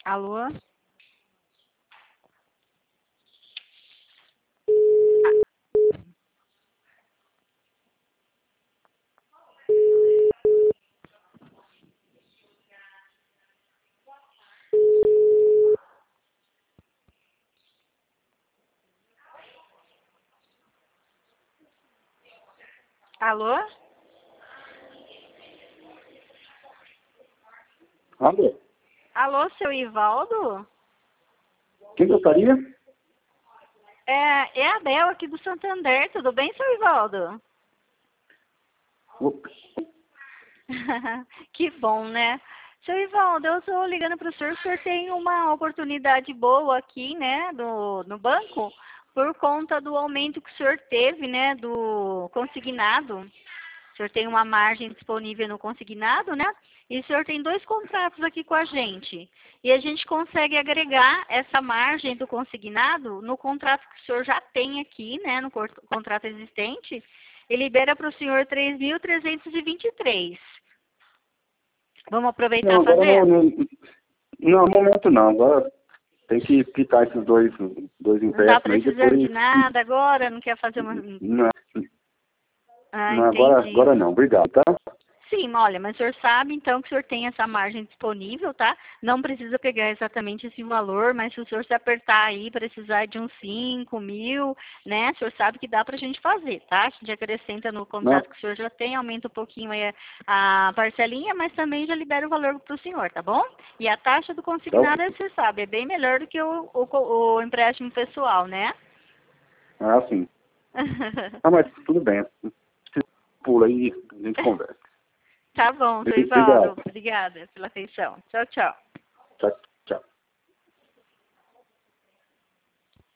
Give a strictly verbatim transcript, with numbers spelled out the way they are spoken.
Alô? Alô? Alô? Alô, seu Ivaldo? Quem gostaria? É, é a Bel aqui do Santander, tudo bem, seu Ivaldo? Opa. Que bom, né? Seu Ivaldo, eu estou ligando para o senhor, o senhor tem uma oportunidade boa aqui, né, do, no banco, por conta do aumento que o senhor teve, né, do consignado. O senhor tem uma margem disponível no consignado, né? E o senhor tem dois contratos aqui com a gente. E a gente consegue agregar essa margem do consignado no contrato que o senhor já tem aqui, né? No contrato existente. E libera para o senhor três mil trezentos e vinte e três. Vamos aproveitar Não, e agora fazer? não, não, não, no momento não. Agora tem que quitar esses dois, dois Não está empréstimos aí precisando de depois. nada agora? Não quer fazer uma... Não, Ah, não, agora, entendi. agora não. Obrigado, tá? Sim, olha, mas o senhor sabe então que o senhor tem essa margem disponível, tá? Não precisa pegar exatamente esse valor, mas se o senhor se apertar aí, precisar de uns cinco mil, né? O senhor sabe que dá pra gente fazer, tá? A gente acrescenta no Não, contrato que o senhor já tem, aumenta um pouquinho aí a parcelinha, mas também já libera o valor pro senhor, tá bom? E a taxa do tá ok. consignado, você sabe, é bem melhor do que o, o, o empréstimo pessoal, né? Ah, sim. Ah, mas tudo bem. Pula aí, a gente conversa. Tá bom, seu Obrigado. Ivaldo. Obrigada pela atenção. Tchau, tchau. Tchau.